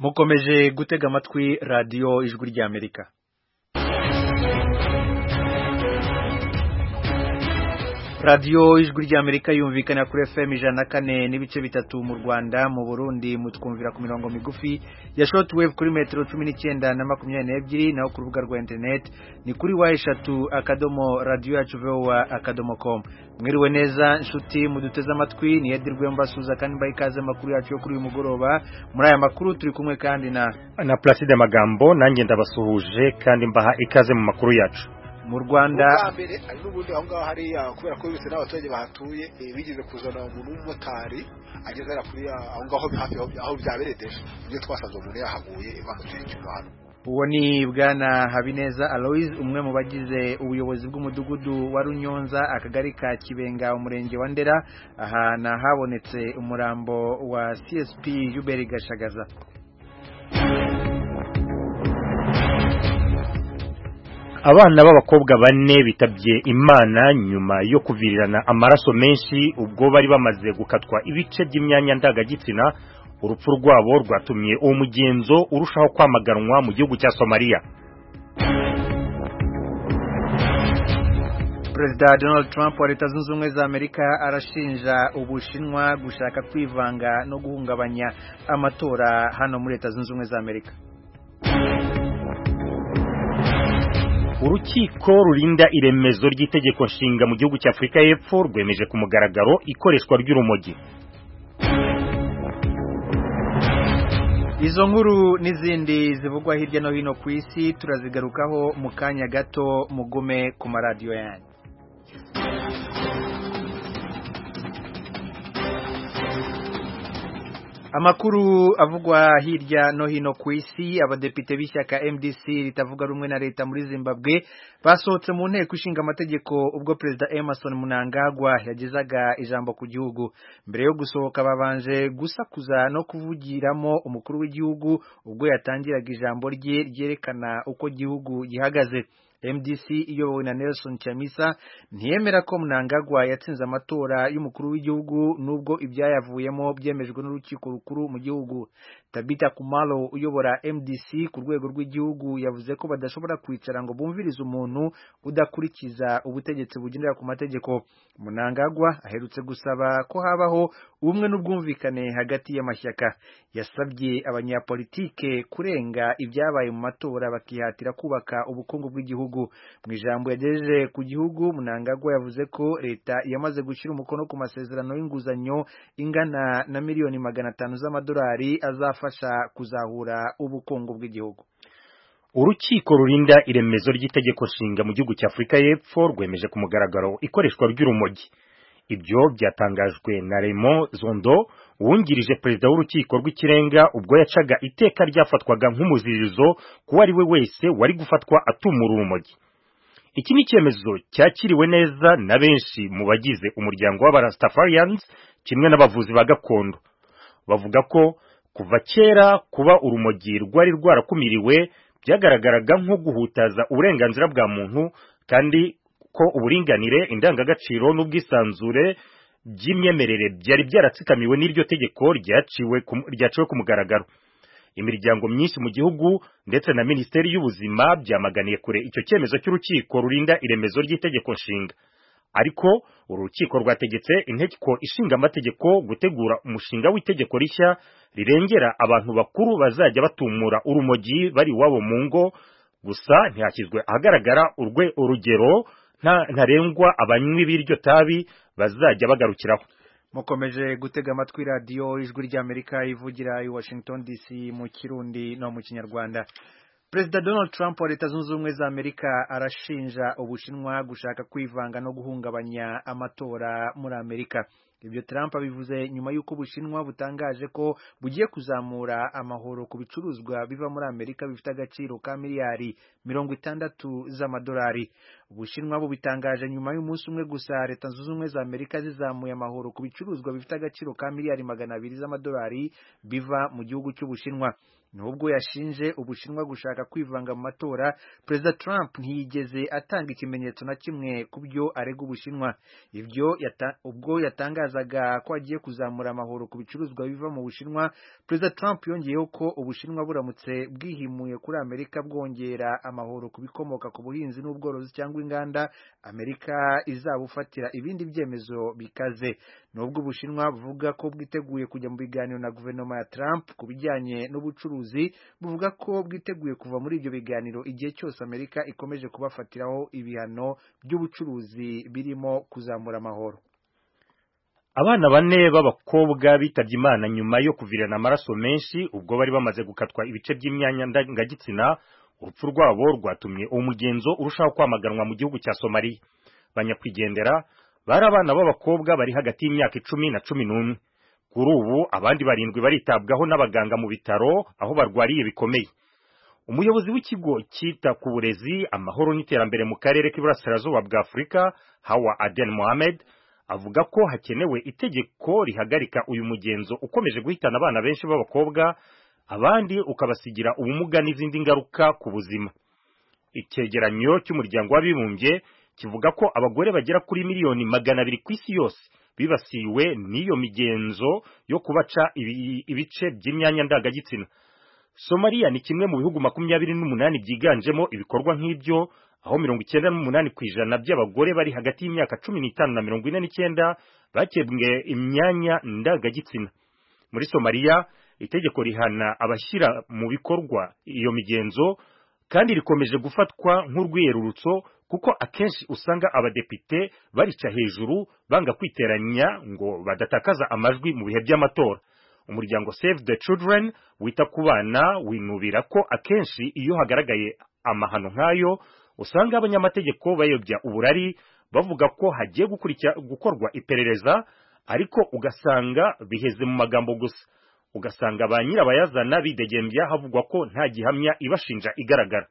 mukomeje gutega amatwi radiyo ijwi ry'Amerika. radiyo ijwi ry'Amerika yumvikana kuri FM 104.3 mu Rwanda, mu Burundi mutwumvira ku mirongo migufi ya shortwave kuri metero 19 na 22, naho ku rubuga rwa internet ni kuri y3.radio.voa.com. Mwiriwe neza nshuti muduteze amatwi, ni Edirwe mbasuza kandi bayikaze makuru yacu yo kuri uyu mugoroba. Muri aya makuru turi kumwe kandi na Placide Magambo, nanjye ndabasuhuje kandi mbaha ikaze mu makuru yacu. Mu Rwanda mbere ari n'ubundi aho ngaho hari kubera ko bise n'abaturage bahatuye bigeze kuzana umuntu w'umumotari ageze ara kuri aho ngaho hafi aho byaberedeje ibyo twasanze umuntu yahaguye bamuteye cyane. Uwo ni Bwana Habineza Aloys, umwe mu bagize ubuyobozi bw'umudugudu wa Runyonza, akagari ka Kibenga, umurenge wa Ndera. Aha nahabonetse umurambo wa CSP Hubert Gashagaza. Abana b'abakobwa bane bitabye Imana nyuma yo kuvirirana amaraso menshi ubwo bari bamaze gukatwa ibice by'imyanya ndangagitsina. Urupfu rwabo rwatumye uwo mugenzo urushaho kwamaganwa mu gihugu cya Somalia. Perezida Donald Trump wa Leta Zunze Ubumwe za Amerika arashinja Ubushinwa gushaka kwivanga no guhungabanya amatora hano muri Leta Zunze Ubumwe za Amerika. Urukiko rurinda iremezo ry'itegeko nshinga mu gihugu cya Afrika y'Epfo rwemeje ku mugaragaro ikoreshwa ry'urumogi. Izo nkuru n'izindi zivugwa hirya no hino ku isi turazigarukaho mu kanya gato, mugume ku maradiyo yanyu. Amakuru avugwa hirya no hino ku isi. Abadepite b'ishyaka MDC ritavuga rumwe na leta muri Zimbabwe basohotse mu nteko ishinga amategeko ubwo Perezida Emmerson Mnangagwa yagezaga ijambo ku gihugu. Mbere yo gusohoka babanje gusakuza no kuvugiramo umukuru w'igihugu ubwo yatangiraga ijambo rye ryerekana uko igihugu gihagaze. MDC iyobowe na Nelson Chamisa ntiyemera ko Mnangagwa yatsinze amatora y'umukuru w'igihugu nubwo ibyayavuyemo byemejwe n'urukiko rukuru mu gihugu. Tabita Kumalo uyobora MDC ku rwego rw'igihugu yavuze ko badashobora kwicara ngo bumvirize umuntu udakurikiza ubutegetsi bugendera ku mategeko. Mnangagwa aherutse gusaba ko habaho ubumwe n'ubwumvikane hagati y'amashyaka. Yasabye abanyapolitike kurenga ibyabaye mu matora bakihatira kubaka ubukungu bw'igihugu. Mu ijambo yagejeje ku gihugu, Mnangagwa yavuze ko leta yamaze gushyira umukono ku masezerano y'inguzanyo ingana na miliyoni 500 z'amadolari azafasha kuzahura ubukungu bw'igihugu. Urukiko rurinda iremezo ry'itegeko nshinga mu gihugu cya Afrika y'Epfo rwemeje ku mugaragaro ikoreshwa ry'urumogi. Ibyo byatangajwe na Raymond Zondo, uwungirije perezida w'urukiko rw'ikirenga ubwo yacaga iteka ryafatwaga nk'umuzirizo ko ari we wese wari gufatwa atumura urumogi. Iki ni icyemezo cyakiriwe neza na benshi mu bagize umuryango w'Abarastafarians kimwe n'abavuzi ba gakondo. Bavuga ko kuva kera kuba urumogi rwari rwarakumiriwe byagaragaraga nko guhutaza uburenganzira bwa muntu, kandi ko uburinganire, indangagaciro n'ubwisanzure by'imyemerere byari byaratsikamiwe n'iryo tegeko ryaciwe ku mugaragaro. Imiryango myinshi mu gihugu ndetse na Minisiteri y'Ubuzima byamaganiye kure icyo cyemezo cy'urukiko rurinda iremezo ry'itegeko nshinga. Ariko urukiko rwategetse inteko ishinga amategeko gutegura umushinga w'itegeko rishya rirengera abantu bakuru bazajya batumura urumogi bari wabo mu ngo. Gusa ntihashyizwe ahagaragara urugero ntarengwa abanywi b'iryo tabi bazajya bagarukiraho. Mukomeje gutega amatwi radiyo ijwi ry'Amerika ivugira i Washington DC mu Kirundi no mu Kinyarwanda. Perezida Donald Trump wa Leta Zunze Ubumwe za Amerika arashinja Ubushinwa gushaka kwivanga no guhungabanya amatora muri Amerika. Ibyo Trump abivuze nyuma y'uko Ubushinwa butangaje ko bugiye kuzamura amahoro ku bicuruzwa biva muri Amerika bifite agaciro ka miliyari 60 z'amadolari. Ubushinwa bubitangaje nyuma y'umunsi umwe gusa Leta Zunze Ubumwe za Amerika zizamuye amahoro ku bicuruzwa bifite agaciro ka miliyari 200 z'amadolari biva mu gihugu cy'Ubushinwa. nubwo yashinje Ubushinwa gushaka kwivanga mu matora. Perezida Trump ntiyigeze atanga ikimenyetso na kimwe ku byo arega Ubushinwa. Ibyo ubwo yatangazaga ko agiye kuzamura amahoro ku bicuruzwa biva mu Bushinwa, Perezida Trump yongeyeho ko Ubushinwa buramutse bwihimuye kuri Amerika bwongera amahoro ku bikomoka ku buhinzi n'ubworozi cyangwa inganda, Amerika izabufatira ibindi byemezo bikaze. Nubwo Ubushinwa buvuga ko bwiteguye kujya mu biganiro na guverinoma ya Trump ku bijyanye n'ubucuruzi, buvuga ko bwiteguye kuva muri ibyo biganiro igihe cyose Amerika ikomeje kubafatiraho ibihano by'ubucuruzi birimo kuzamura amahoro. Abana bane b'abakobwa bitabye Imana nyuma yo kuvirana amaraso menshi ubwo bari bamaze gukatwa ibice by'imyanya ndangagitsina. Urupfu rwabo rwatumye uwo mugenzo urushaho kwamaganwa mu gihugu cya Somalia. Banyakwigendera bari abana b'abakobwa bari hagati y'imyaka 10 na 11. Kuri ubu abandi 7 baritabwaho n'abaganga mu bitaro aho barwariye bikomeye. Umuyobozi w'ikigo cyita ku burezi, amahoro n'iterambere mu karere k'Iburasirazuba bwa Afurika, Hawa Aden Mohamed, avuga ko hakenewe itegeko rihagarika uyu mugenzo ukomeje guhitana abana benshi b'abakobwa, abandi ukabasigira ubumuga n'izindi ngaruka ku buzima. Icyegeranyo cy'umuryango w'abibumbye kivuga ko abagore bagera kuri miliyoni 200 ku isi yose bibasiwe n'iyo migenzo yo kubaca ibice by'imyanya ndangagitsina. Somalia ni kimwe mu bihugu 28 byiganjemo ibikorwa nk'ibyo, aho 98% by'abagore bari hagati y'imyaka 15 na 49 bakebwe imyanya ndangagitsina. Muri Somalia itegeko rihana abashyira mu bikorwa iyo migenzo kandi rikomeje gufatwa nk'urwiyerurutso kuko akenshi usanga abadepite barica hejuru banga kwiteranya ngo badatakaza amajwi mu bihe by'amatora. Umuryango Save the Children wita ku bana winubira ko akenshi iyo hagaragaye amahano nk'ayo usanga abanyamategeko bayobya uburari bavuga ko hagiye gukorwa iperereza, ariko ugasanga biheze mu magambo gusa. Ugasanga ba nyirabayazana bidegembya havugwa ko nta gihamya ibashinja igaragara.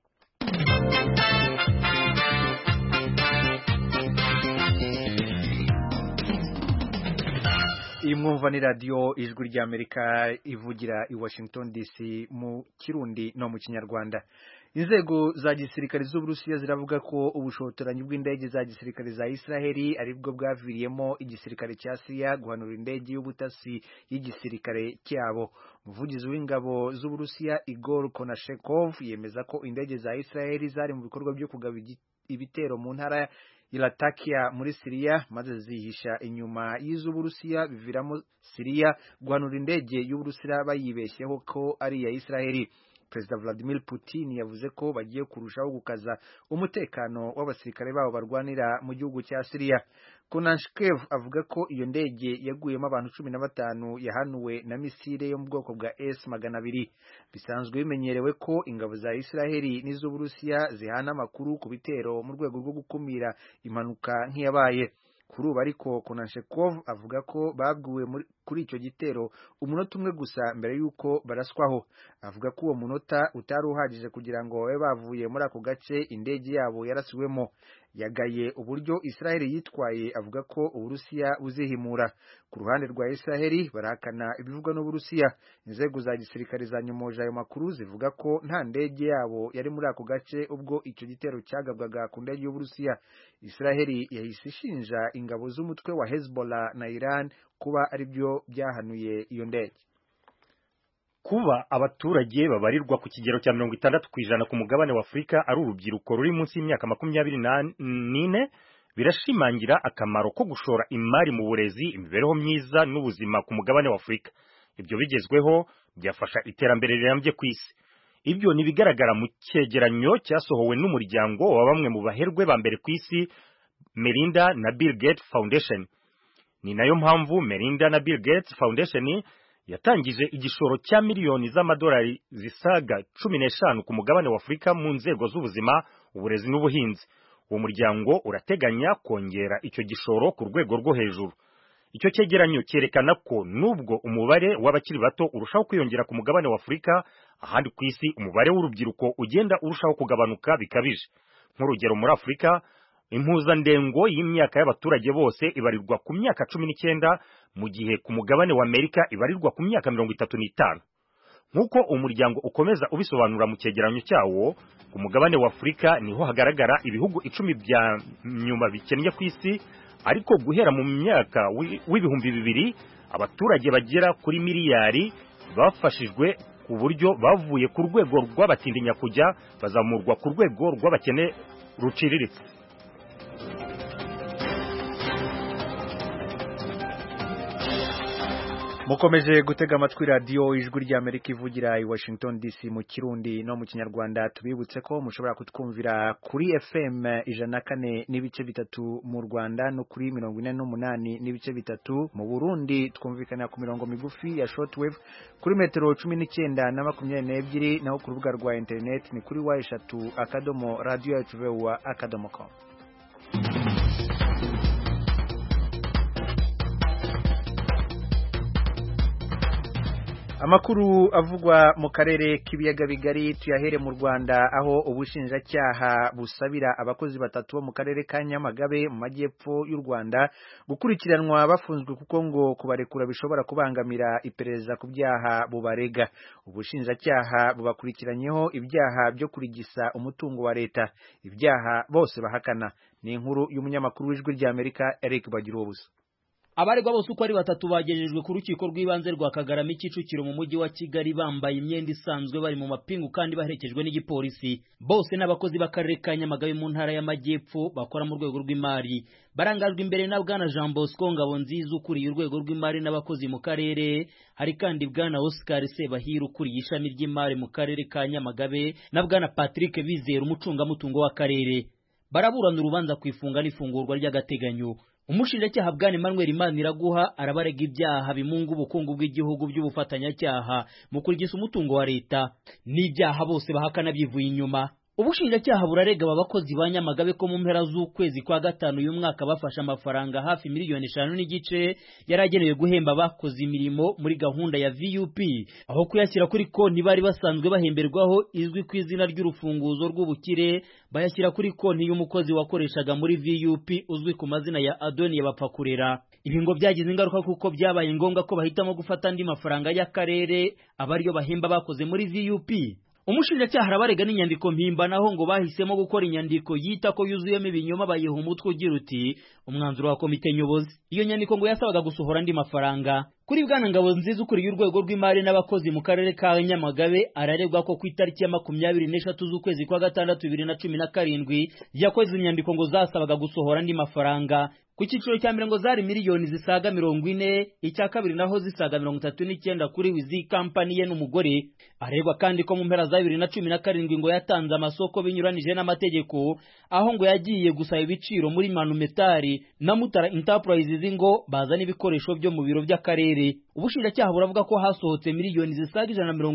Imwumva ni radio Ijwi ry'Amerika ivugira i Washington DC mu Kirundi no mu Kinyarwanda. Inzego za gisirikare z'Uburusiya ziravuga ko ubushotoranyi bw'indege za gisirikare za Israeli aribwo bwaviriyemo igisirikare cya Syria guhanura indege y'ubutasi y'igisirikare cyabo. Umuvugizi w'ingabo z'Uburusiya Igor Konashekov yemeza ko indege za Israeli zari mu bikorwa byo kugaba ibitero mu ntara Latakia muri Syria maze zihisha inyuma y'iz'Uburusiya biviramo Syria guhanura indege y'Uburusiya bayibeshyeho ko ari ya Israeli. Perezida Vladimir Putin yavuze ko bagiye kurushaho gukaza umutekano w'abasirikare babo barwanira mu gihugu cya Syria. Konashkev avuga ko iyo ndege yaguyemo abantu 15 yahanuwe na misile yo mu bwoko bwa S-200. Bisanzwe bimenyerewe ko ingabo za Israeli n'iz'Uburusiya zihana amakuru ku bitero mu rwego rwo gukumira impanuka nk'iyabaye. Kuri ubu ariko Konashekov avuga ko babwiwe kuri icyo gitero umunota umwe gusa mbere y'uko baraswaho. Avuga ko uwo munota utari uhagije kugira ngo babe bavuye muri ako gace indege yabo yarasiwemo. Yagaye uburyo Israeli yitwaye, avuga ko Uburusiya buzihimura. Ku ruhande rwa Israeli barahakana ibivugwa n'Uburusiya. Inzego za gisirikare za nyomoje ayo makuru zivuga ko nta ndege yabo yari muri ako gace ubwo icyo gitero cyagabwaga ku ndege y'Uburusiya. Israeli yahise ishinja ingabo z'umutwe wa Hezbollah na Iran kuba ari byo byahanuye iyo ndege. Kuba abaturage babarirwa ku kigero cya 60% ku mugabane wa Afrika ari urubyiruko ruri munsi y'imyaka 24 birashimangira akamaro ko gushora imari mu burezi, imibereho myiza n'ubuzima ku mugabane wa Afrika. Ibyo bigezweho byafasha iterambere rirambye ku isi. Ibyo nibigaragara mu cyegeranyo cyasohowe n'umuryango wa bamwe mu baherwe ba mbere ku isi, Melinda na Bill Gates Foundation. Ni nayo mpamvu Melinda na Bill Gates Foundation yatangije igishoro cya miliyoni z'amadolari zisaga 15 ku mugabane wa Afrika mu nzego z'ubuzima, uburezi n'ubuhinzi. Uwo muryango urateganya kongera icyo gishoro ku rwego rwo hejuru. Icyo cyegeranyo cyerekana ko nubwo umubare w'abakiri bato urushaho kwiyongera ku mugabane wa Afrika, ahandi ku isi umubare w'urubyiruko ugenda urushaho kugabanuka bikabije. Nk'urugero muri Afrika, impuzandengo y'imyaka y'abaturage bose ibarirwa ku myaka 19, mu gihe ku mugabane wa Amerika ibarirwa ku myaka 35. nk'uko umuryango ukomeza ubisobanura mu cyegeranyo cyawo ku mugabane wa Afurika niho hagaragara ibihugu 10 bya nyuma bikennye ku isi, ariko guhera mu myaka w'ibihumbi 2000 abaturage bagera kuri miliyari bafashijwe ku buryo bavuye ku rwego rw'abatindinya kujya bazamurwa ku rwego rw'abakene ruciriritse. Mukomeje gutega amatwi radio Ijwi ry'Amerika ivugira i Washington DC mu Kirundi no mu Kinyarwanda. Tubibutse ko mushobora kutwumvira kuri FM 104.3 mu Rwanda no kuri 48.3 mu Burundi. Twumvikana ku mirongo migufi ya shortwave kuri metero 19 na 22, naho ku rubuga rwa internet ni kuri wa3.radio.com. Amakuru avugwa mu karere k'ibiyaga bigari tuyahere mu Rwanda, aho ubushinjacyaha busabira abakozi batatu bo mu karere ka Nyamagabe mu majyepfo y'u Rwanda gukurikiranwa bafunzwe kuko ngo kubarekura bishobora kubangamira iperereza ku byaha bubarega. Ubushinjacyaha bubakurikiranyeho ibyaha byo kurigisa umutungo wa leta, ibyaha bose bahakana. Ni inkuru y'umunyamakuru w'Ijwi ry'Amerika Eric Bagirubusa. Abaregwa bose uko ari batatu bagejejwe ku rukiko rw'ibanze rwa Kagarama Kicukiro mu mujyi wa Kigali bambaye imyenda isanzwe bari mu mapingu kandi baherekejwe n'igipolisi. Bose n'abakozi b'akarere ka Nyamagabe mu ntara y'Amajyepfo bakora mu rwego rw'imari. Barangajwe imbere na Bwana Jean Bosco Ngabonziza ukuriye urwego rw'imari n'abakozi mu karere, hari kandi Bwana Oscar Sebahiro ukuriye ishami ry'imari mu karere ka Nyamagabe na Bwana Patrick Bizera umucungamutungo w'akarere. Baraburana urubanza kwifunga n'ifungurwa ry'agateganyo. Umushinjacyaha Bwana Emmanuel Maniraguha arabarega ibyaha bimunga ubukungu bw'igihugu by'ubufatanyacyaha mu kurigisa umutungo wa leta, n'ibyaha bose bahakana bivuye inyuma. Ubushinjacyaha burarega aba bakozi ba Nyamagabe ko mu mpera z'ukwezi kwa gatanu uyu mwaka bafashe amafaranga hafi miliyoni 5 n'igice yaragenewe guhemba abakoze imirimo muri gahunda ya VUP, aho kuyashyira kuri konti bari basanzwe bahemberwaho izwi ku izina ry'urufunguzo rw'ubukire, bayashyira kuri konti y'umukozi wakoreshaga muri VUP uzwi ku mazina ya Adoni Bapakurera. Ibi ngo byagize ingaruka kuko byabaye ngombwa ko bahitamo gufata andi mafaranga y'akarere abariyo bahemba bakoze muri VUP. Umushinjacyaha arabarega n'inyandiko mpimbanaho ngo bahisemo gukora inyandiko yita ko yuzuyemo ibinyoma bayiha umutwe ugira uti umwanzuro wa komite nyobozi. Iyo nyandiko ngo yasabaga gusohora andi mafaranga. Kuri Bwana Ngabonziza ukuriye urwego rw'imari n'abakozi mu karere ka Nyamagabe araregwa ko ku itariki ya 23 z'ukwezi kwa gatandatu 2017 yakoze inyandiko ngo zasabaga gusohora andi mafaranga. Ku cyiciro cya mbere ngo zari miliyoni zisaga 40, icya kabiri naho zisaga 39 kuri wizi company ye n'umugore. Aregwa kandi ko mu mpera za 2017 ngo yatanze amasoko binyuranije n'amategeko, aho ngo yagiye gusaba ibiciro muri Manumetari na Mutara Enterprises ngo bazana ibikoresho byo mu biro by'akarere. Ubushinjacyaha buravuga ko hasohotse miliyoni zisaga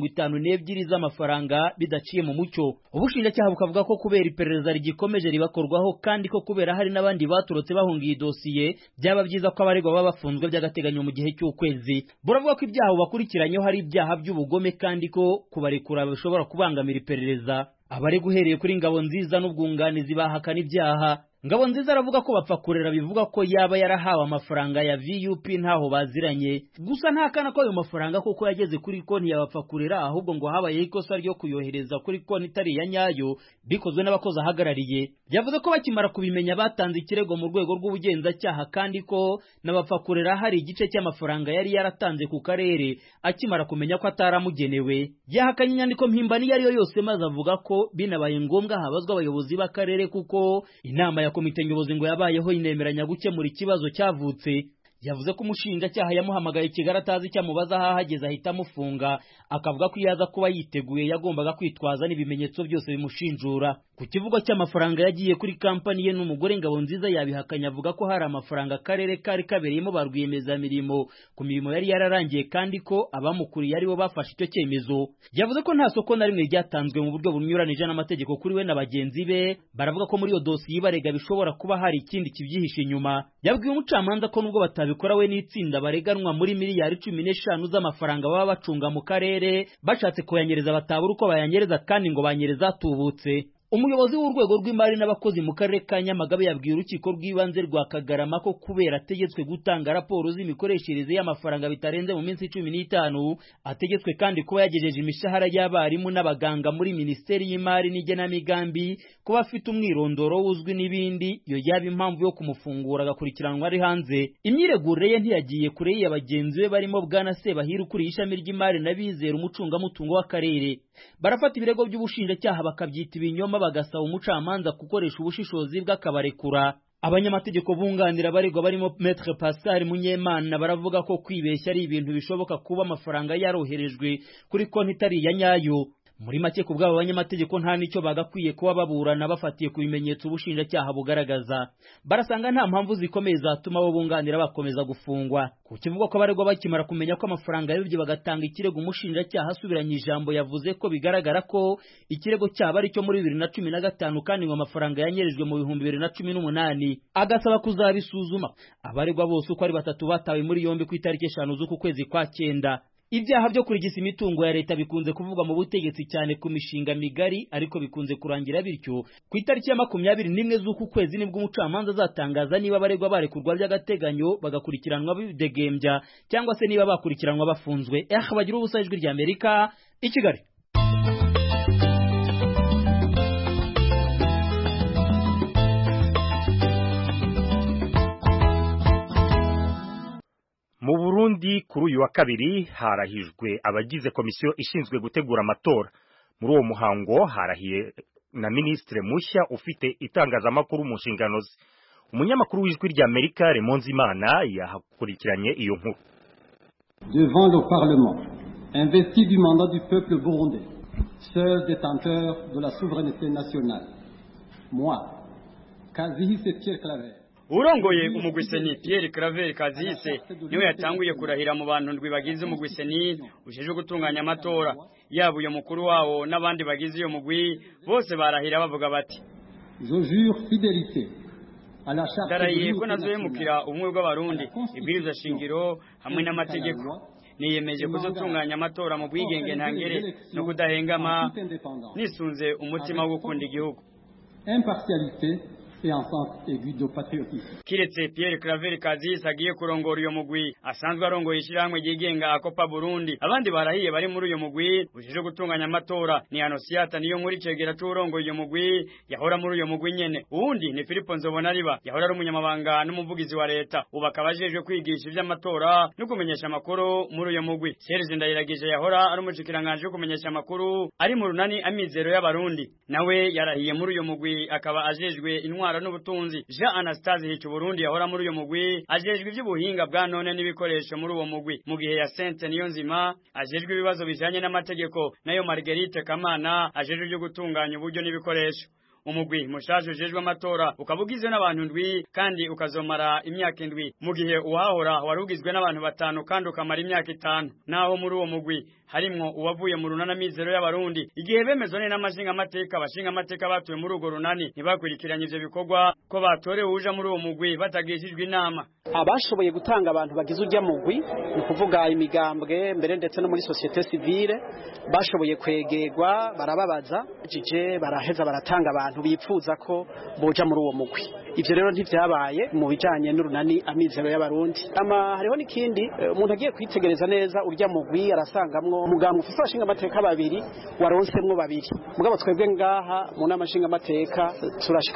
152 z'amafaranga bidaciye mu mucyo. Ubushinjacyaha bukavuga ko kubera iperereza rigikomeje ribakorwaho kandi ko kubera hari n'abandi baturutse bahungiye dosiye byaba byiza ko abaregwa baba bafunzwe by'agateganyo mu gihe cy'ukwezi. Buravuga ko ibyaha bakurikiranyeho hari ibyaha by'ubugome kandi ko kubarekura bishobora kubangamira iperereza. Abaregwa uhereye kuri Ngabonziza n'ubwunganizi bahakana ibyaha. Ngabonziza aravuga ko Bapakurera bivuga ko yaba yarahawe amafaranga ya VUP ntaho baziranye, gusa ntakana ko ayo mafaranga koko yageze kuri konti ya Bapakurera, ahubwo ngo habaye ikosa ryo kuyohereza kuri konti itari ya nyayo bikozwe n'abakozi ahagarariye. Yavuze ko bakimara kubimenya batanze ikirego mu rwego rw'ubugenzacyaha kandi ko n'Abapakurera hari igice cy'amafaranga yari yaratanze ku karere akimara kumenya ko ataramugenewe. Yahakanye inyandiko mpimbano iyo ari yo yose maze avuga ko binabaye ngombwa habazwa abayobozi b'akarere kuko inama ya komite nyobozi ngo yabayeho inemeranya gukemura ikibazo cyavutse. Yavuze ko umushinjacyaha yamuhamagaye Kigali atazi cyamubaza ahageze ahita amufunga, akavuga ko yaza kuba yiteguye yagombaga kwitwaza n'ibimenyetso byose bimushinjura. Ku kivugo cy'amafaranga yagiye kuri kampani ye n'umugore Ngabonziza yabihakanya, avuga ko hari amafaranga akarere kari kabereyemo ba rwiyemezamirimo ku mirimo yari yararangiye kandi ko abamukuriye aribo bafashe icyo cyemezo. Yavuze ko nta soko na rimwe ryatanzwe mu buryo bunyuranije n'amategeko kuri we na bagenzi be. Baravuga ko muri iyo dosiye ibarega bishobora kuba hari ikindi kibyihishe inyuma. Yabwiye umucamanza ko nubwo batabikora we n'itsinda bareganwa muri miliyari 15 z'amafaranga baba bacunga mu karere bashatse kuyanyereza batabura uko bayanyereza kandi ngo banyereza atubutse. umuyobozi w'urwego rw'imari n'abakozi mu karere ka Nyamagabe yabwiye urukiko rw'ibanze rwa Kagarama ko kubera ategetswe gutanga raporo z'imikoreshereze y'amafaranga bitarenze mu minsi 15 ategetswe kandi kuba yagejeje imishahara y'abarimu n'abaganga muri Minisiteri y'Imari n'Igenamigambi kuba afite umwirondoro uzwi n'ibindi yo yaba impamvu yo kumufungura agakurikiranwa ari hanze. Imyiregurire ye ntiyagiye kure y'abagenzi be barimo Bwana Sebahira ukuriye ishami ry'imari n'abizera umucungamutungo w'akarere. Barafata ibirego by'ubushinjacyaha bakabyita ibinyoma bagasaba umucamanza gukoresha ubushishozi bw'akabarekura. Abanyamategeko bunganira abaregwa barimo Maître Pascal Munyemana baravuga ko kwibeshya ari ibintu bishoboka kuba amafaranga yaroherejwe kuri konti itari ya nyayo. Muri make ku bw'abo banyamategeko nta nicyo bagakwiye kuba baburana bafatiye ku bimenyetso ubushinjacyaha bugaragaza. Barasanga nta mpamvu zikomeye zatuma abo bunganira bakomeza gufungwa. Ku kivuga ko abaregwa bakimara kumenya ko amafaranga yibye bagatanga ikirego umushinjacyaha asubiranye ijambo yavuze ko bigaragara ko ikirego cyaba ari cyo muri 2015 kandi ngo amafaranga yanyerejwe mu 2018 agasaba kuzabisuzuma. Abaregwa bose uko ari batatu batawe muri yombi ku itariki 5 z'uku kwezi kwa 9. Ibyaha byo kurigisa imitungo ya leta bikunze kuvugwa mu butegetsi cyane ku mishinga migari ariko bikunze kurangira bityo. Ku itariki ya 21 z'uku kwezi nibwo umucamanza azatangaza niba abaregwa barekurwa by'agateganyo bagakurikiranwa bidegembya cyangwa se niba bakurikiranwa bafunzwe. Bagira ubusa ijwi rya Amerika i Kigali. Mu Burundi kuri uyu wa kabiri harahijwe abagize komisiyo ishinzwe gutegura amatora. Muri uwo muhango harahiye na ministre mushya ufite itangazamakuru mu nshingano ze. Umunyamakuru w'ijwi rya Amerika Remonzi Imana yahakurikiranye iyo nkuru. Devant le Parlement, investi du mandat du peuple burundais, seul détenteur de la souveraineté nationale, moi, Kazihise Pierre Claver, urongoye umugwiseni Pierre Claver Kazihise niwe yatanguye kurahira mu bantu ndwi bagize umugwiseni ujeje gutunganya amatora. Yaba uyo mukuru wawo n'abandi bagize iyo mugwi bose barahira bavuga bati: Je jure fidélité à la charte darahiye ko nazohemukira ubumwe bw'abarundi, ibwirizwa shingiro hamwe n'amategeko. Niyemeje kuzotunganya amatora mu bwigenge ntangere no kudahengama nisunze umutima wo gukunda igihugu. Impartialité et en sens aigu de patriotisme. Kiretse Pierre Claver Kazihise agiye kurongora uyo mugwi asanzwe arongoye ishyirahamwe ryigenga Akopa Burundi. Abandi barahiye bari muri uyo mugwi ujije gutunganya amatora ni Anosiata niyo nkuri cegera c'urongoye uyo mugwi yahora muri uyo mugwi nyene. Uwundi ni Philippe Nzobonariba yahora ari umunyamabanga n'umuvugizi wa leta ubakabajejwe kwigisha ivy'amatora no kumenyesha amakuru muri uyo mugwi. Serge Ndayiragije yahora ari umushikiranganje wo kumenyesha amakuru ari mu runani amizero y'abarundi nawe yarahiye muri uyo mugwi akaba ajejwe intwara n'ubutunzi. Jean Anastase Hicu Burundi yahora muri uyo mugwi ajejwe iby'ubuhinga bwa none n'ibikoresho muri uwo mugwi mu gihe ya Sente Niyonzima ajejwe ibibazo bijanye n'amategeko nayo Marguerite Kamana ajejwe ibyo gutunganya uburyo n'ibikoresho. Umugwi mushaje ujejwe amatora ukabugizwe n'abantu ndwi kandi ukazomara imyaka indwi mu gihe uwahora warugizwe n'abantu batanu kandi ukamara imyaka 5. Naho muri uwo mugwi harimwo uwavuye mu runana mizero y'abarundi igihe bemezone n'amashinga amateka abashinga amateka batuye muri ugo runani ntibakurikiranye ivyo bikorwa ko batorewe uja muri uwo mugwi batagishijwe inama. Abashoboye gutanga abantu bagize urya mugwi ni kuvuga imigambwe mbere ndetse no muri societe civile bashoboye kwegerwa barababaza jije baraheza baratanga abantu bipfuza ko boja muri uwo mugwi. Ivyo rero ntivyabaye mu bijanye n'urunani amizero y'abarundi. Hariho n'ikindi umuntu agiye kwitegereza neza urya mugwi arasangamwo umugambwe ufise abashinga amateka babiri waronsemwo babiri. Mugabo twebwe ngaha mu nama nshinga amateka turashika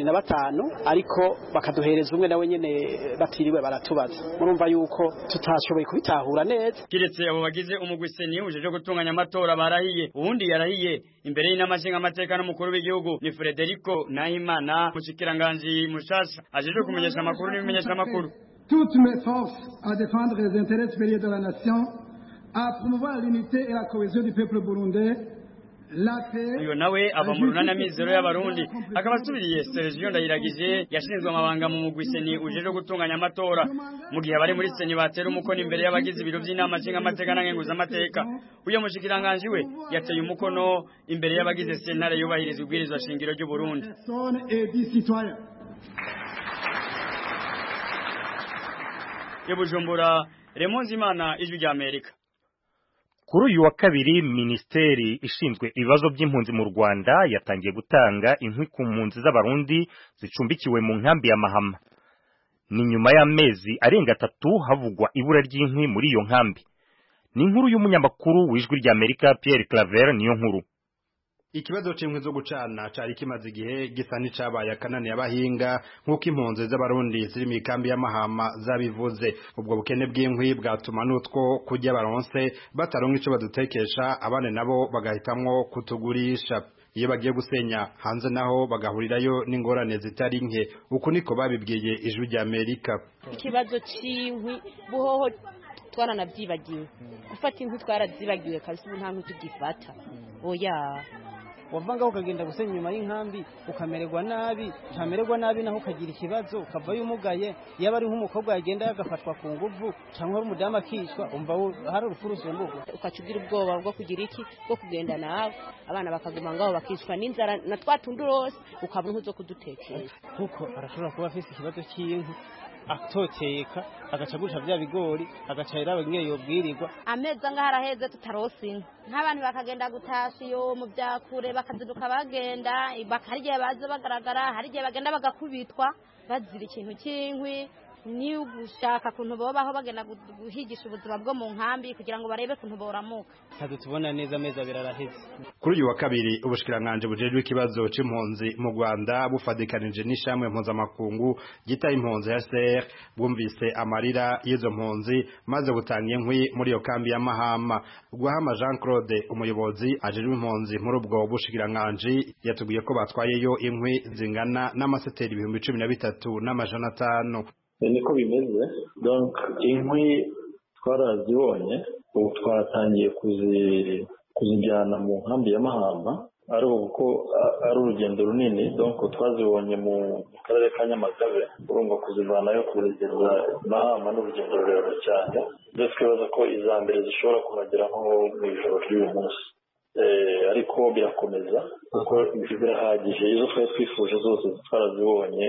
25 ariko bakaduhereza umwe nawe nyene batiriwe baratubaza. Murumva yuko tutashoboye kubitahura neza. Kiretse abo bagize umugwi seni ujeje gutunganya amatora barahiye. Uwundi yarahiye imbere y'inamashinga amateka n'umukuru w'igihugu ni Frederico Nahimana mushikiranganje mushasha ajeje kumenyesha amakuru n'ibimenyesha amakuru. Toutes mes forces à défendre les intérêts supérieurs de la nation, à promouvoir l'unité et la cohésion du peuple burundais. Uyo nawe ava mu runana mizero y'abarundi akaba asubiriye Sergio Ndayiragije yashinzwe amabanga mu mugwi seni ujeje gutunganya amatora mu gihe bari muri seni batera umukono imbere y'abagize ibiro by'inama nshinga amateka n'angenguza amateka. Uyo mushikiranganje we yateye umukono imbere y'abagize sentare yubahiriza ubwirizwa shingiro ry'u Burundi. Bujumbura, Remonzi Imana, ijwi rya Amerika. Kuri uyu wa kabiri Ministeri ishinzwe ibibazo by'impunzi mu Rwanda yatangiye gutanga inkwi ku mpunzi z'abarundi zicumbikiwe mu nkambi ya Mahama. Ni nyuma y'amezi arenga 3 havugwa ibura ry'inkwi muri iyo nkambi. Ni inkuru y'umunyamakuru w'Ijwi ry'Amerika Pierre Claver niyo nkuru. Ikibazo c'inkwi zo gucana cari kimaze igihe gisa n'icabaye akanani y'abahinga nk'uko impunzi z'abarundi ziri mu kambi ya Mahama zabivuze. Ubwo bukene bw'inkwi bwatuma n'utwo kurya baronse bataronka ico badutekesha, abane nabo bagahitamwo kutugurisha. Iyo bagiye gusenya hanze naho bagahurirayo n'ingorane zitari nke. Uku niko babibwiye Ijwi ry'Amerika. Ikibazo c'inkwi buhoho twaranavyibagiwe. Gufata inkwi twarazibagiwe kabisa, nta nkwi tugifata. Oya, wavanga ukagenda gusenya inyuma y'inkambi ukamererwa nabi, utamererwa nabi naho ukagira ikibazo ukavayo umugaye. Yaba ari nk'umukobwa yagenda yagafatwa ku nguvu cyangwa ari umudamu akicwa, umva hari urupfu rusumbuka, ukacugira ubwoba bwo kugira iki, bwo kugenda nawe abana bakaguma ngaho bakicwa n'inzara na twatundi rose, ukabona nkuzo kudutekera. Kuko arashobora kuba afise ikibazo cy'inkwi atoteka agaca gusha bya bigori agaca irawe ngiye yobwirirwa ameza ngaharaheze tutarosinga nk'abantu bakagenda gutasha iyo mu byakure bakaziduka bagenda bakariye baze bagaragara hari gihe bagenda bagakubitwa bazira ikintu cy'inkwi ni ugushaka kuntu babaho bagenda guhigisha ubuzima bwo mu nkambi kugira ngo barebe kuntu boramuka. Kazo tubona neza ameza biraraheze. Kuri uyu wa kabiri ubushikiranganje bujejwe ikibazo c'impunzi mu Rwanda bufadikanije n'ishamwe mpuzamakungu gita impunzi HCR bumvise amarira y'izo mpunzi maze butangiye inkwi muri iyo kambi ya Mahama. Guhama Jean Claude umuyobozi ajejwe impunzi muri ubwo bushikiranganje yatubwiye ko batwayeyo inkwi zingana n'amaseteri 13,500. Niko bimeze. Donc inkwi twarazibonye, ubu twaratangiye kuzijyana mu nkambi ya Mahama, ari uko ari urugendo runini. Donc twazibonye mu karere ka Nyamagabe, urumva kuzivanayo kuzigeza Mahama n'urugendo rurerure cyane. Ndetse twibaza ko iza mbere zishobora kuhagera nko mu ijoro ry'uyu munsi, ariko birakomeza kuko birahagije. Izo twari twifuje zose twarazibonye,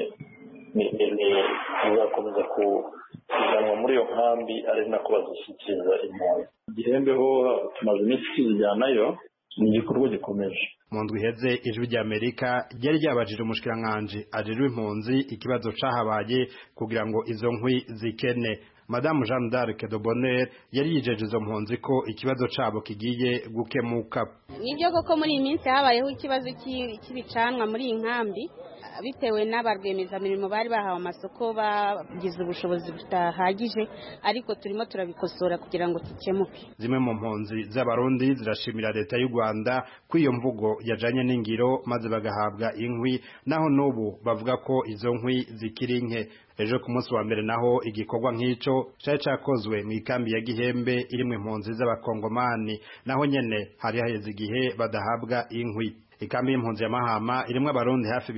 tuzakomeza kuzanwa muri iyo nkambi ari nako bazishyikiriza impunzi. Gihembe ho tumaze iminsi tuzijyanayo, ni igikorwa gikomeje. Mu ndwi iheze Ijwi ry'Amerika ryari ryabajije umushikiranganje ajejwe impunzi ikibazo cahabaye kugira ngo izo nkwi zikene. Madame Jeanne d'Arc de Bonheur yari yijeje izo mpunzi ko ikibazo cabo kigiye gukemuka. Nibyo koko muri iyi minsi habayeho ikibazo cy'ibicanwa muri iyi nkambi bitewe n'abarwemezamirimo bari bahawe amasoko bagize ubushobozi butahagije, ariko turimo turabikosora kugira ngo kikemuke. Zimwe mu mpunzi z'abarundi zirashimira leta y'u Rwanda ko iyo mvugo yajanye n'ingiro maze bagahabwa inkwi, naho n'ubu bavuga ko izo nkwi zikiri nke. Ejo ku munsi wa mbere naho igikorwa nk'ico cari cakozwe mu ikambi ya Gihembe irimwe impunzi z'abakongomani, naho nyene hari haheze igihe badahabwa inkwi. Ikambi y'impunzi ya Mahama irimwe abarundi hafi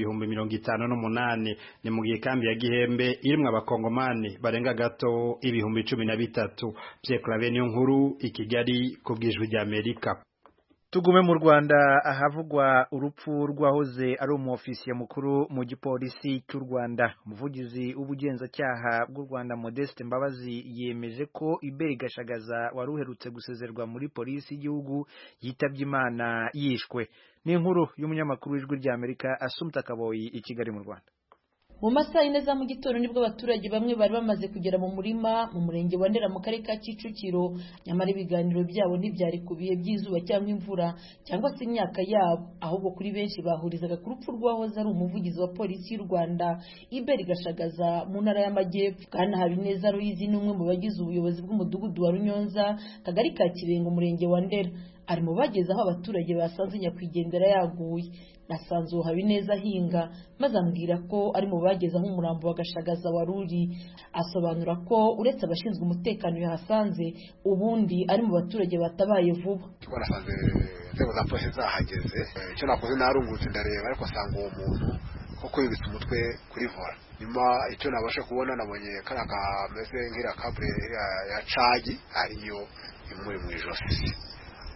58,000, ni mu ikambi ya Gihembe irimwe abakongomani barenga gato 13,000. Pierre Claver niyo nkuru i Kigali ku bw'Ijwi ry'Amerika. Tugume mu Rwanda ahavugwa urupfu rwahoze ari umuofisiye mukuru mu gipolisi cy'u Rwanda. Umuvugizi w'ubugenzacyaha bw'u Rwanda Modeste Mbabazi yemeje ko Iberi Gashagaza waruherutse gusezerwa muri polisi y'igihugu yitabye Imana yishwe. Ni inkuru y'umunyamakuru w'Ijwi ry'Amerika Assumpta Kaboyi i Kigali mu Rwanda. Mu masaha ine za mu gitondo nibwo abaturage bamwe bari bamaze kugera mu murima mu murenge wa Ndera mu karere ka Kicukiro, nyamara ibiganiro byabo ntibyari ku bihe by'izuba cyangwa imvura cyangwa se imyaka yabo, ahubwo kuri benshi bahurizaga ku rupfu rwahoze ari umuvugizi wa polisi y'u Rwanda Iberi Gashagaza mu ntara y'Amajyepfo. Kana Habineza Louise ni umwe mu bagize ubuyobozi bw'umudugudu wa Runyonza, kagari ka Kirenga, umurenge wa Ndera, ari mu bageze aho abaturage basanze nyakwigendera yaguye. Nasanze Habineza ahinga maze ambwira ko ari mu bageze aho umurambo wa Gashagaza waruri. Asobanura ko uretse abashinzwe umutekano yahasanze, ubundi ari mu baturage batabaye vuba. Twarasanze inzego za polisi zahageze, icyo nakoze narungutse ndareba, ariko asanga uwo muntu koko yibitse umutwe kuri vora. Nyuma icyo nabasha kubona nabonye kana kameze nk'ira kabure ya cagi ariyo imuri mu ijosi.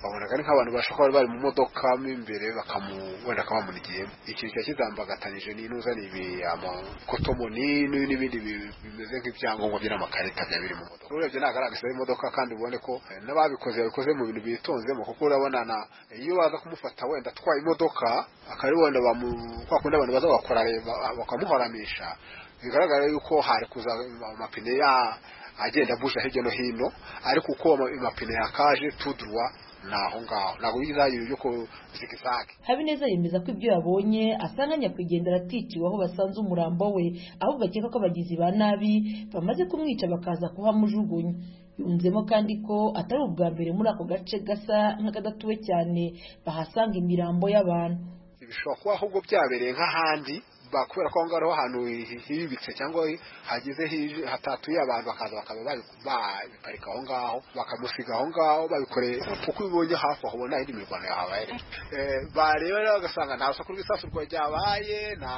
babonaga ari nk'abantu bashobora bari mu modoka imbere wenda akabamunigiye ikintu cyakizambagatanyije n'inuza nibi amakotomoni n'ibindi bimeze nk'ibyangombwa by'amakarita bya biri mu modoka urebye nagaragaza imodoka kandi ubone ko n'ababikoze mu bintu bitonzemo kuko urabona iyo baza kumufata wenda atwaye imodoka akari wenda kwakunda abantu baza bakora bakamuharamisha bigaragara yuko hari kuza amapine agenda busha hirya no hino ariko uko amapine yakaje tudurwa naho ngaho ntabwo bizayiyo yuko zikisake. Habineza yemeza ko ibyo yabonye asanga nyakwigendera aticiwe aho basanze umurambo we ahubwo akeka ko abagizi ba nabi bamaze kumwica bakaza kuhamujugunya. Yunzemo kandi ko atari ubwa mbere muri ako gace gasa nk'akadatuwe cyane bahasanga imirambo y'abantu. Bishobora kuba ahubwo byabereye nk'ahandi bakubera ko ngaho ahantu hibitse cyangwa hagize hatatuye abantu bakaza babiparika aho ngaho bakamusiga aho ngaho babikoreye kuko ubonye hafi aho ubona indi mirwano yahabaye bareba rero bagasanga nta saku rw'isasu rwabaye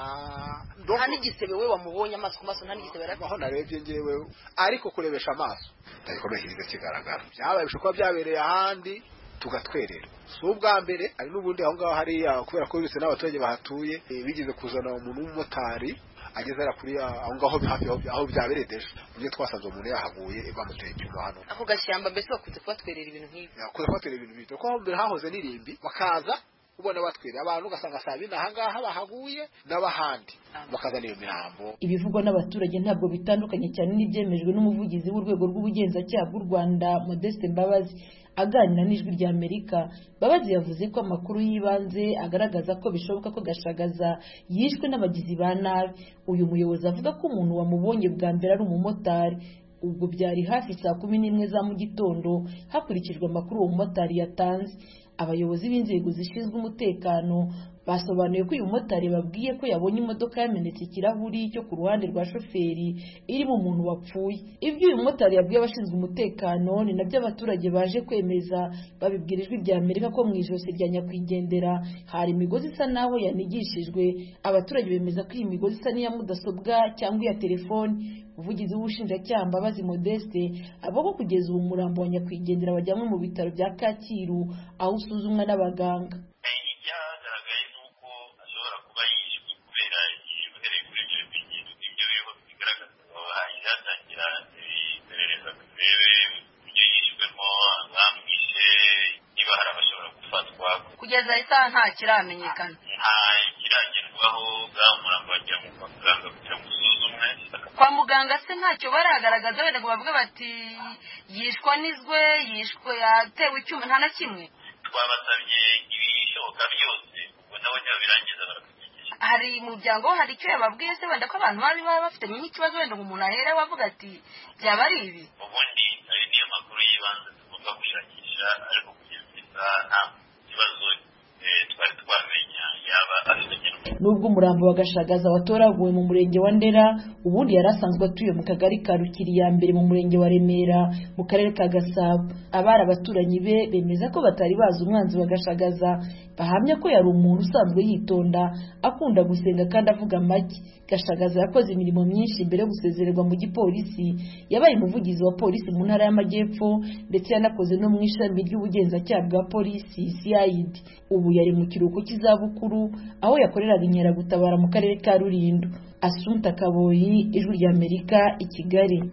nta n'igisebe we wamubonye amaso ku maso nta n'igisebe aho narebye ngewe ariko kurebesha amaso ndayikomeye hirya kigaragara byabaye bishobora kuba byabereye ahandi tugatwerera so ubwa mbere ari n'ubundi aho ngaho hariya kubera ko bise n'abaturage bahatuye bigize kuzana umuntu w'umumotari ageze ara kuri aho ngaho hafi aho byaberedeje byo twasanze umuntu yahaguye bamuteye icyuma hano ako gashyamba mbese bakunze kubatwerera ibintu nk'ibi yakuze kubatwerera ibintu bito ko mbere hahoze n'irimbi bakaza ubona batwerera abantu ugasanga sabi naha ngaha bahaguye n'abahandi bakazana iyo mirambo. Ibivugwa n'abaturage ntabwo bitandukanye cyane n'ibyemejwe n'umuvugizi w'urwego rw'ubugenzacyaha bw'u Rwanda Modeste Mbabazi. Aganira n'ijwi rya Amerika, Mbabazi yavuze ko amakuru y'ibanze agaragaza ko bishoboka ko Gashagaza yishwe n'abagizi ba nabi. Uyu muyobozi avuga ko umuntu wamubonye bwa mbere ari umumotari. Ubwo byari hafi saa 11 za mu gitondo hakurikijwe amakuru uwo mumotari yatanze. Abayobozi b'inzego zishinzwe umutekano basobanuye ko uyu mumotari babwiye ko yabonye imodoka yamenetse ikirahuri cyo ku ruhande rwa shoferi irimo umuntu wapfuye. Ibyo uyu mumotari yabwiye abashinzwe umutekano ni nabyo abaturage baje kwemeza babibwira ijwi rya Amerika ko mu ijosi rya nyakwigendera hari imigozi isa naho yanigishijwe. Abaturage bemeza ko iyi migozi isa n'iya mudasobwa cyangwa iya telefoni. Umuvugizi w'ubushinjacyaha Mbabazi Modeste avuga ko kugeza ubu umurambo wa nyakwigendera wajyanywe mu bitaro bya Kacyiru aho usuzumwa n'abaganga. Byagaragaye nuko ashobora kuba yishwe kubera igihe kuri ibyo biriho bigaragaza ko hatangira iperereza kurebe ibyo yishwemo bamwishe niba hari abashobora gufatwa. Kugeza isaha nta kiramenyekana, nta kiragerwaho bwa umurambo wajya mu muganga kugira ngo usuzumwe. Kwa muganga se ntacyo baragaragaza wenda ngo bavuge bati yishwa nizwe yishwe yatewe icyuma nta na kimwe. Twabasabye ibishoboka byose ubwo nabo ntibabirangiza barakumenyesha. Hari mu muryango hari icyo yababwiye se wenda ko abantu bari bafite nk'ikibazo wenda ngo umuntu ahera bavuga ati byaba ari ibi. Ubundi ari niyo makuru y'ibanze tugomba gushakisha ariko kugeza nta kibazo twari twamenya yaba afite. Nubwo umurambo wa Gashagaza watoraguwe mu murenge wa Ndera, ubundi yari asanzwe atuye mu kagari ka Rukiriya mbere mu murenge wa Remera mu karere ka Gasabo. Abari abaturanyi be bemeza ko batari bazi umwanzi wa Gashagaza, bahamya ko yari umuntu usanzwe yitonda, akunda gusenga kandi avuga make. Gashagaza yakoze imirimo myinshi mbere yo gusezererwa mu gipolisi. Yabaye umuvugizi wa polisi mu ntara y'Amajyepfo ndetse yanakoze no mu ishami ry'ubugenzacyaha bwa polisi CID. Ubu yari mu kiruhuko cy'izabukuru aho yakoreraga Inkeragutabara mu karere ka Rulindo. Assunta Kaboyi, ijwi rya Amerika, i Kigali.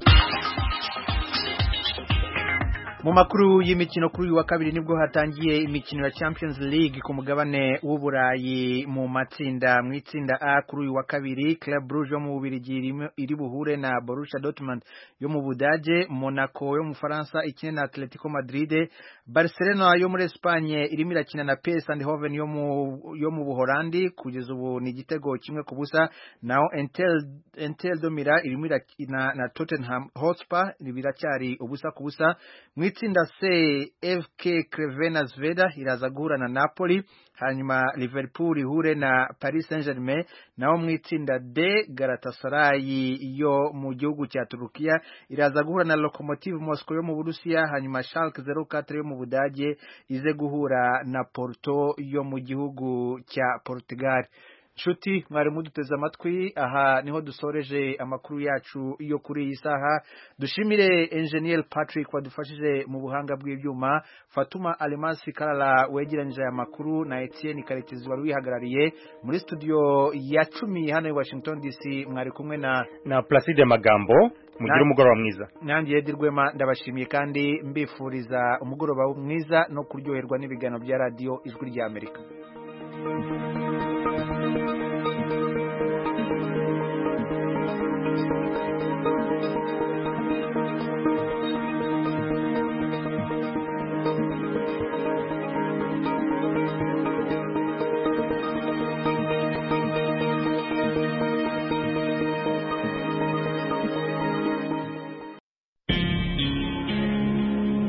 Mu makuru y'imikino kuri uyu wa kabiri nibwo hatangiye imikino ya Champions League ku mugabane w'Uburayi mu matsinda. Mu itsinda A kuri uyu wa kabiri Club Brugge yo mu Bubiligi iri buhure na Borussia Dortmund yo mu Budage, Monaco yo mu Faransa ikine na Atletico Madrid, Barcelona yo muri Espagne irimo irakina na PSV Eindhoven yo mu Buholandi kugeza ubu ni igitego kimwe ku busa, naho Inter de Milan irimo irakina na Tottenham Hotspur biracyari ubusa ku busa. Mu itsinda C FK Crvena Zvezda iraza guhura na Napoli, hanyuma Liverpool ihure na Paris Saint-Germain, naho mu itsinda D Galatasaray yo mu gihugu cya Turukiya iraza guhura na Lokomotiv Moscow yo mu Burusiya, hanyuma Schalke 04 yo mu Budage ize guhura na Porto yo mu gihugu cya Portugal. Nshuti mwari muduteze amatwi aha niho dusoreje amakuru yacu yo kuri iyi saha. Dushimire Engineer Patrick wadufashije mu buhanga bw'ibyuma, Fatuma Alemasi Karala wegeranyije aya makuru na Etienne Karekezi wari wihagarariye muri studio ya 10 hano i Washington DC. Mwari kumwe na Placide Magambo. Mugire umugoroba mwiza. Nanjye Edirwema ndabashimiye kandi mbifuriza umugoroba mwiza no kuryoherwa n'ibiganiro bya radio Ijwi rya Amerika.